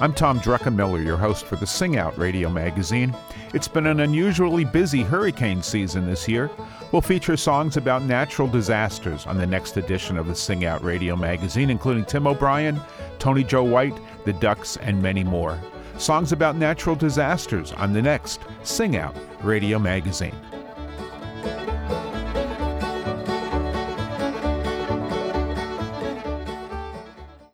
I'm Tom Druckenmiller, your host for the Sing Out radio magazine. It's been an unusually busy hurricane season this year. We'll feature songs about natural disasters on the next edition of the Sing Out radio magazine, including Tim O'Brien, Tony Joe White, the Ducks, and many more. Songs about natural disasters on the next Sing Out radio magazine.